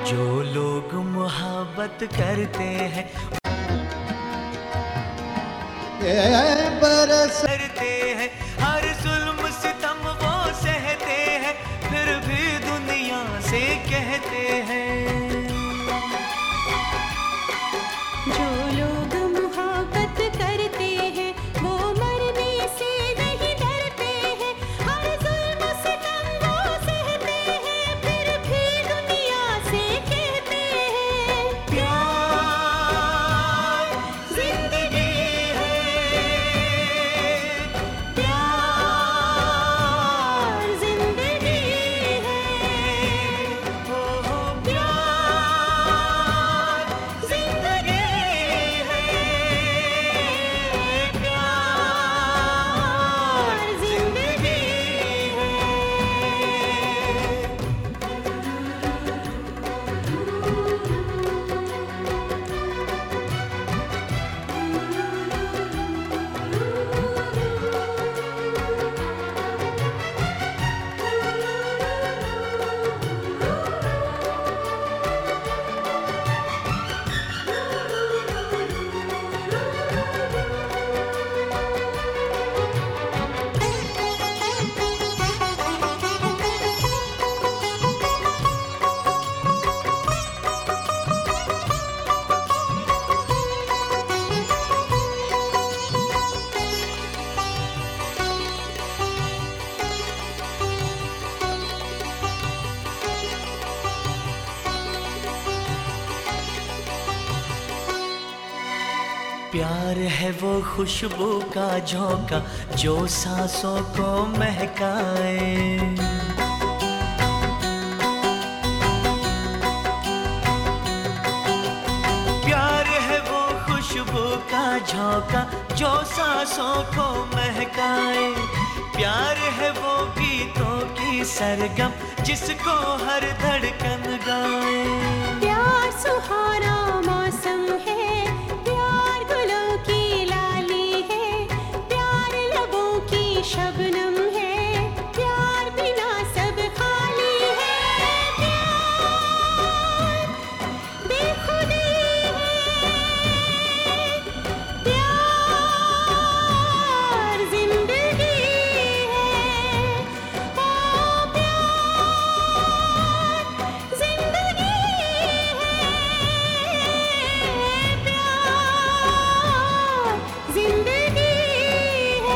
जो लोग मोहब्बत करते हैं करते हैं, हर जुल्म सितम वो सहते हैं, फिर भी दुनिया से कहते हैं। जो लोग मोहब्बत करते हैं वो मरने से नहीं डरते हैं, हर जुल्म सितम वो सहते हैं, फिर भी दुनिया से कहते हैं प्यार जिंदगी है, प्यार जिंदगी है, हो प्यार जिंदगी है, प्यार जिंदगी है। प्यार है वो खुशबू का झोंका जो सांसों को महकाए, प्यार है वो खुशबू का झोंका जो सांसों को महकाए, प्यार है वो गीतों की सरगम जिसको हर धड़कन गाए। प्यार सुहाना मौसम है, प्यार गुलों की लाली है, प्यार लबों की शबनम है, प्यार बिना सब खाली है, प्यार बेखुदी है, प्यार जिंदगी है, ओ प्यार जिंदगी है, प्यार जिंदगी है।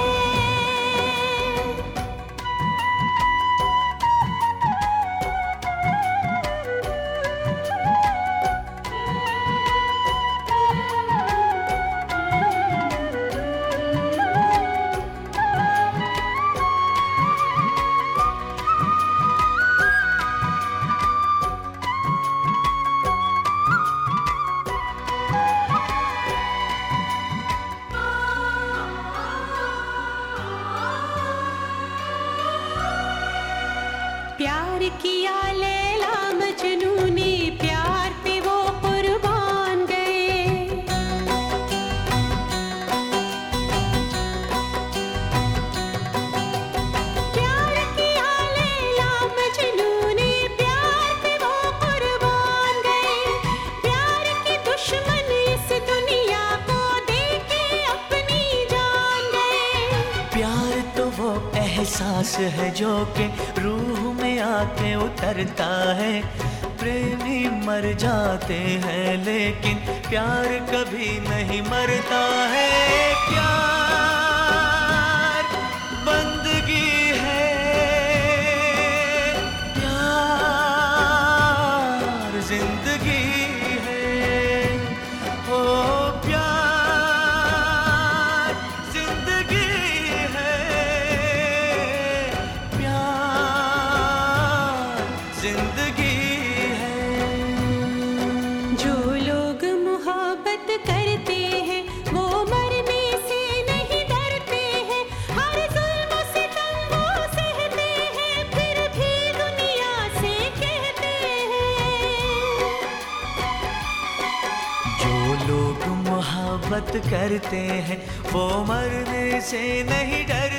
प्यार किया लैला मजनू ने, प्यार पे वो कुर्बान गए, प्यार किया लैला मजनू ने, प्यार पे वो कुर्बान गए, प्यार के दुश्मन इस दुनिया को देके अपनी जान गए। प्यार तो वो एहसास है जो कि रूह में आके उतरता है, प्रेमी मर जाते हैं लेकिन प्यार कभी नहीं मरता है। प्यार बंदगी है, प्यार जिंदगी है, ओ प्यार जिंदगी है, प्यार जिंदगी है। जो लोग मोहब्बत करते हैं वो मरने से नहीं डरते हैं, हर जुल्म सितम वो सहते हैं, फिर भी दुनिया से कहते हैं। जो लोग मोहब्बत करते हैं वो मरने से नहीं डरते।